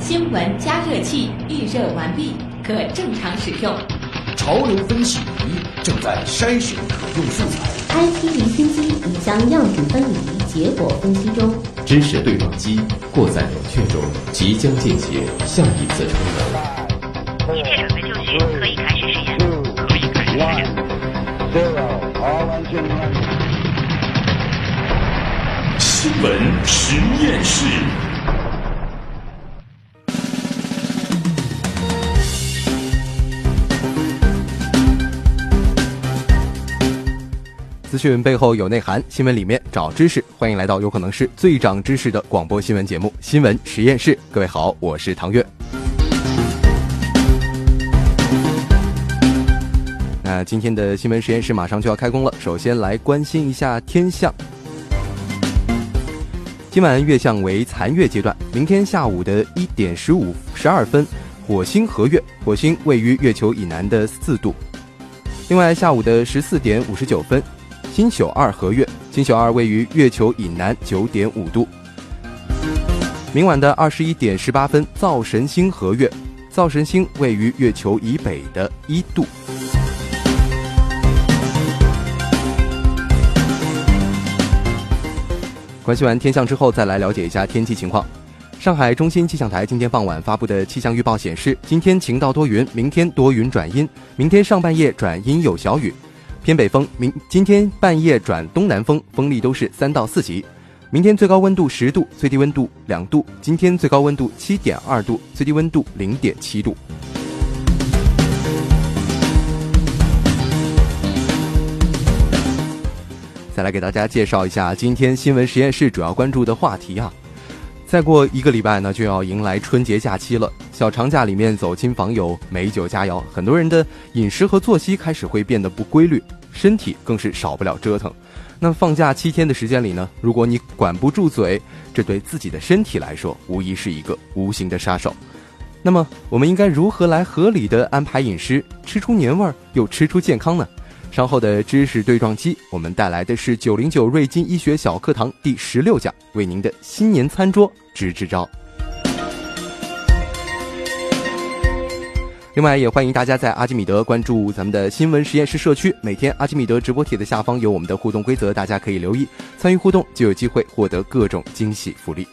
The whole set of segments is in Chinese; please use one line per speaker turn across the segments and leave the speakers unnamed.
新闻加热器预热完毕，可正常使用。
潮流分析仪正在筛选可用素材。
IT 离心机已将样品分离，结果分析中。
知识对撞机过载冷却中，即将进行下一次充能。
一切准备就绪，可以开始实验。
新闻实验室。
资讯背后有内涵，新闻里面找知识。欢迎来到有可能是最长知识的广播新闻节目《新闻实验室》。各位好，我是唐月。那今天的新闻实验室马上就要开工了，首先来关心一下天象。今晚月相为残月阶段，明天下午的1点12分，火星合月，火星位于月球以南的4度。另外，下午的14点59分，金宿二合月，金宿二位于月球以南9.5度。明晚的21点18分，灶神星合月，灶神星位于月球以北的1度。关系完天象之后，再来了解一下天气情况。上海中心气象台今天傍晚发布的气象预报显示，今天晴到多云，明天多云转阴，明天上半夜转阴有小雨，偏北风，今天半夜转东南风，风力都是3到4级。明天最高温度10度，最低温度2度，今天最高温度7.2度，最低温度0.7度。再来给大家介绍一下今天新闻实验室主要关注的话题啊。再过1个礼拜呢，就要迎来春节假期了。小长假里面走亲访友，美酒佳肴，很多人的饮食和作息开始会变得不规律，身体更是少不了折腾。那放假7天的时间里呢，如果你管不住嘴，这对自己的身体来说无疑是一个无形的杀手。那么我们应该如何来合理的安排饮食，吃出年味儿又吃出健康呢？稍后的知识对撞机，我们带来的是909瑞金医学小课堂第16讲，为您的新年餐桌支支招。另外也欢迎大家在阿基米德关注咱们的新闻实验室社区，每天阿基米德直播帖的下方有我们的互动规则，大家可以留意参与互动，就有机会获得各种惊喜福利。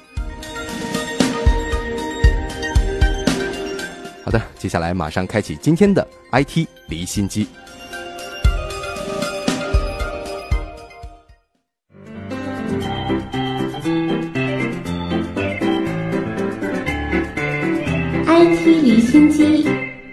好的，接下来马上开启今天的 IT 离心机。
IT 离心机。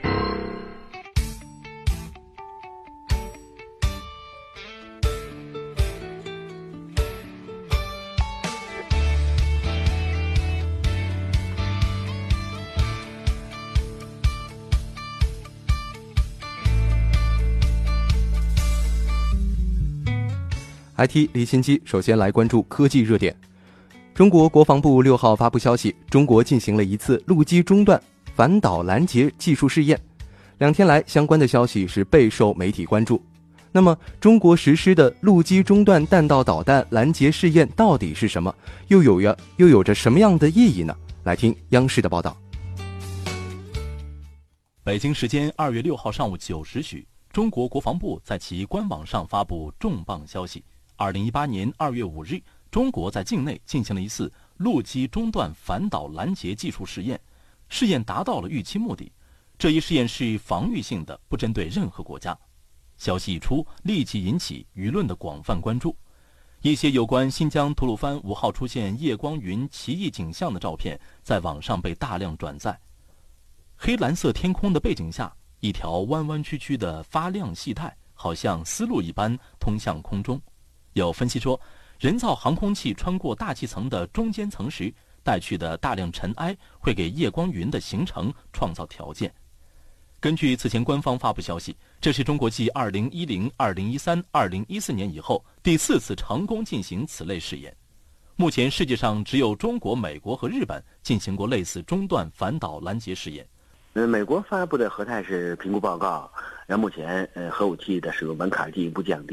IT 离心机，首先来关注科技热点。中国国防部6号发布消息，中国进行了一次陆基中段反导拦截技术试验。2天来，相关的消息是备受媒体关注。那么，中国实施的陆基中段弹道导弹拦截试验到底是什么？又有着什么样的意义呢？来听央视的报道。
北京时间2月6号上午9时许，中国国防部在其官网上发布重磅消息：2018年2月5日。中国在境内进行了一次陆基中段反导拦截技术试验，试验达到了预期目的。这一试验是防御性的，不针对任何国家。消息一出，立即引起舆论的广泛关注。一些有关新疆吐鲁番5号出现夜光云奇异景象的照片在网上被大量转载。黑蓝色天空的背景下，一条弯弯曲曲的发亮系带好像丝路一般通向空中。有分析说，人造航空器穿过大气层的中间层时，带去的大量尘埃会给夜光云的形成创造条件。根据此前官方发布消息，这是中国继2010、2013、2014年以后第4次成功进行此类试验。目前世界上只有中国、美国和日本进行过类似中段反导拦截试验。
美国发布的核态势评估报告，让目前核武器的使用门槛进一步降低。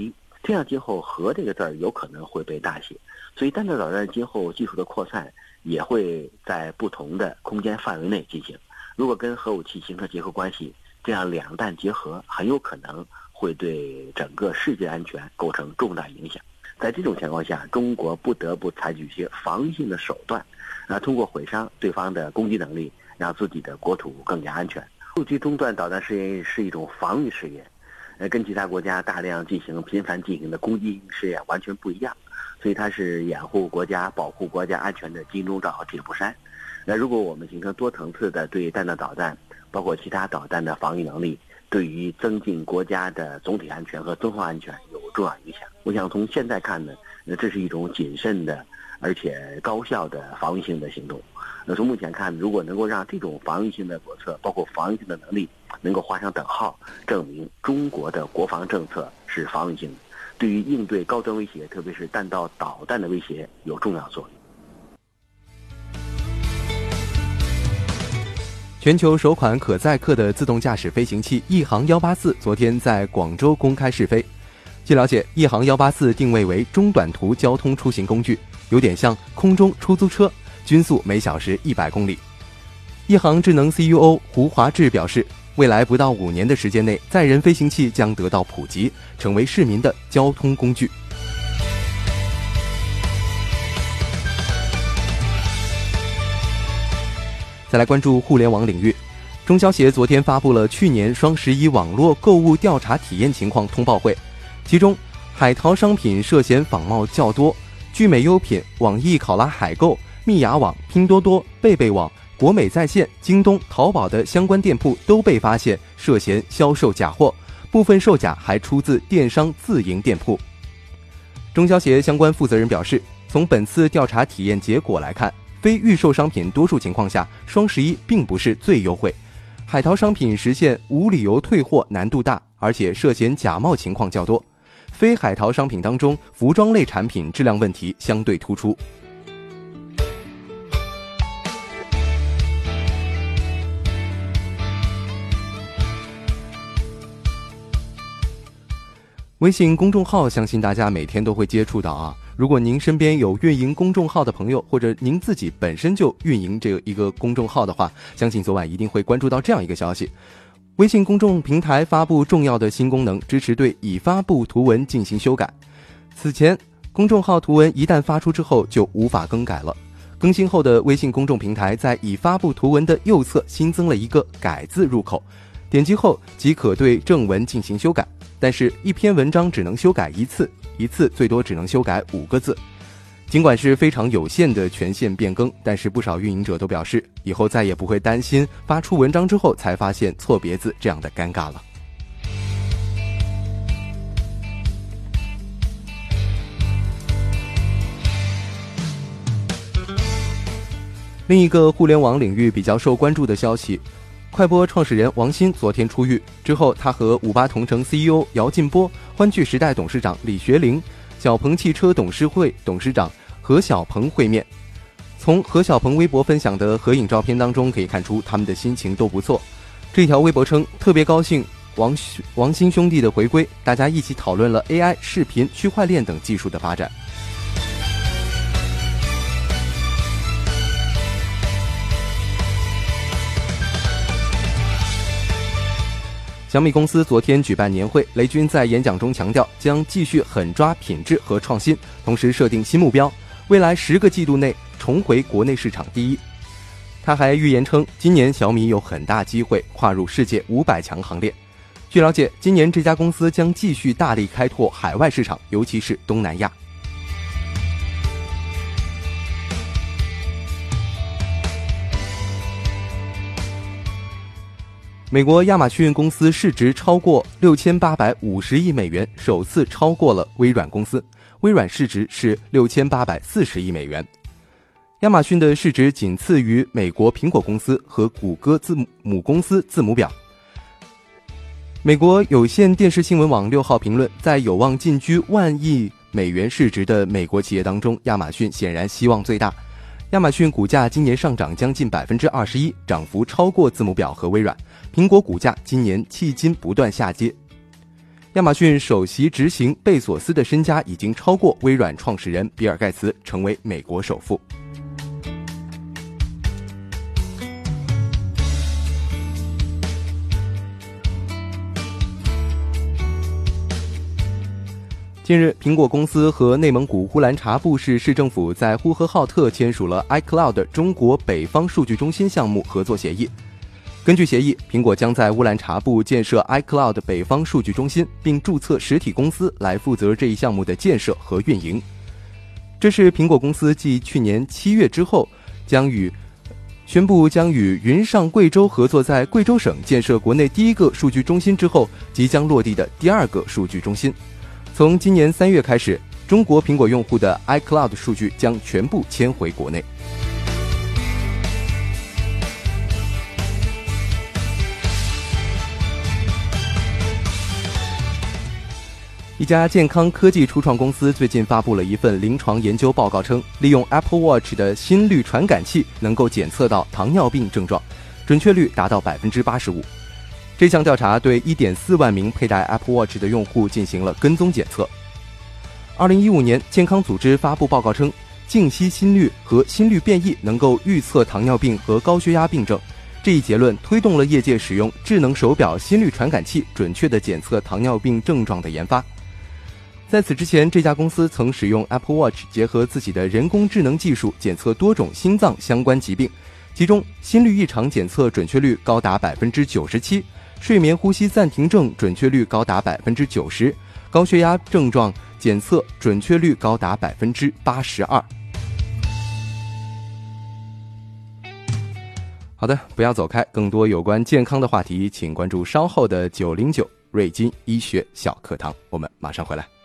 这样今后核这个字儿有可能会被大写，所以弹道导弹今后技术的扩散也会在不同的空间范围内进行。如果跟核武器形成结合关系，这样两弹结合很有可能会对整个世界安全构成重大影响。在这种情况下，中国不得不采取一些防御性的手段，通过毁伤对方的攻击能力，让自己的国土更加安全。陆基中段导弹试验是一种防御试验，跟其他国家大量频繁进行的攻击试验完全不一样，所以它是掩护国家、保护国家安全的金钟罩和铁布衫。如果我们形成多层次的对弹道导弹，包括其他导弹的防御能力，对于增进国家的总体安全和综合安全有重要影响。我想从现在看呢，这是一种谨慎的而且高效的防御性的行动。从目前看，如果能够让这种防御性的国策，包括防御性的能力能够画上等号，证明中国的国防政策是防御性的，对于应对高端威胁，特别是弹道导弹的威胁有重要作用。
全球首款可载客的自动驾驶飞行器亿航184昨天在广州公开试飞。据了解，亿航184定位为中短途交通出行工具，有点像空中出租车，均速每小时100公里。亿航智能 CEO 胡华志表示，未来不到5年的时间内，载人飞行器将得到普及，成为市民的交通工具。再来关注互联网领域，中消协昨天发布了去年双11网络购物调查体验情况通报会，其中海淘商品涉嫌仿冒较多，聚美优品、网易考拉海购、蜜雅网、拼多多、贝贝网、国美在线、京东、淘宝的相关店铺都被发现涉嫌销售假货，部分售假还出自电商自营店铺。中消协相关负责人表示，从本次调查体验结果来看，非预售商品多数情况下，双11并不是最优惠。海淘商品实现无理由退货难度大，而且涉嫌假冒情况较多。非海淘商品当中，服装类产品质量问题相对突出。微信公众号相信大家每天都会接触到啊。如果您身边有运营公众号的朋友，或者您自己本身就运营这一个公众号的话，相信昨晚一定会关注到这样一个消息：微信公众平台发布重要的新功能，支持对已发布图文进行修改。此前，公众号图文一旦发出之后就无法更改了。更新后的微信公众平台在已发布图文的右侧新增了一个改字入口，点击后即可对正文进行修改。但是一篇文章只能修改一次最多只能修改5个字。尽管是非常有限的权限变更，但是不少运营者都表示，以后再也不会担心发出文章之后才发现错别字这样的尴尬了。另一个互联网领域比较受关注的消息，快播创始人王鑫昨天出狱之后，他和58同城 CEO 姚劲波、欢聚时代董事长李学凌、小鹏汽车董事会董事长何小鹏会面。从何小鹏微博分享的合影照片当中可以看出，他们的心情都不错。这条微博称，特别高兴王鑫兄弟的回归，大家一起讨论了 AI、视频、区块链等技术的发展。小米公司昨天举办年会，雷军在演讲中强调，将继续狠抓品质和创新，同时设定新目标，未来10个季度内重回国内市场第一。他还预言称，今年小米有很大机会跨入世界500强行列。据了解，今年这家公司将继续大力开拓海外市场，尤其是东南亚。美国亚马逊公司市值超过6850亿美元，首次超过了微软公司。微软市值是6840亿美元。亚马逊的市值仅次于美国苹果公司和谷歌母公司字母表。美国有线电视新闻网6号评论，在有望进军10000亿美元市值的美国企业当中，亚马逊显然希望最大。亚马逊股价今年上涨将近21%，涨幅超过字母表和微软。苹果股价今年迄今不断下跌。 亚马逊首席执行贝索斯的身家已经超过微软创始人比尔盖茨，成为美国首富。近日，苹果公司和内蒙古乌兰察布市市政府在呼和浩特签署了 iCloud 中国北方数据中心项目合作协议。根据协议，苹果将在乌兰察布建设 iCloud 北方数据中心，并注册实体公司来负责这一项目的建设和运营。这是苹果公司继去年7月之后，宣布将与云上贵州合作，在贵州省建设国内第一个数据中心之后，即将落地的第二个数据中心。从今年3月开始，中国苹果用户的 iCloud 数据将全部迁回国内。一家健康科技初创公司最近发布了一份临床研究报告称，利用 Apple Watch 的心率传感器能够检测到糖尿病症状，准确率达到 85%。这项调查对 1.4 万名佩戴 Apple Watch 的用户进行了跟踪检测。2015年，健康组织发布报告称，静息心率和心率变异能够预测糖尿病和高血压病症。这一结论推动了业界使用智能手表心率传感器准确地检测糖尿病症状的研发。在此之前，这家公司曾使用 Apple Watch 结合自己的人工智能技术检测多种心脏相关疾病，其中心率异常检测准确率高达 97%， 睡眠呼吸暂停症准确率高达 90%， 高血压症状检测准确率高达 82%。 好的，不要走开，更多有关健康的话题请关注稍后的909瑞金医学小课堂，我们马上回来。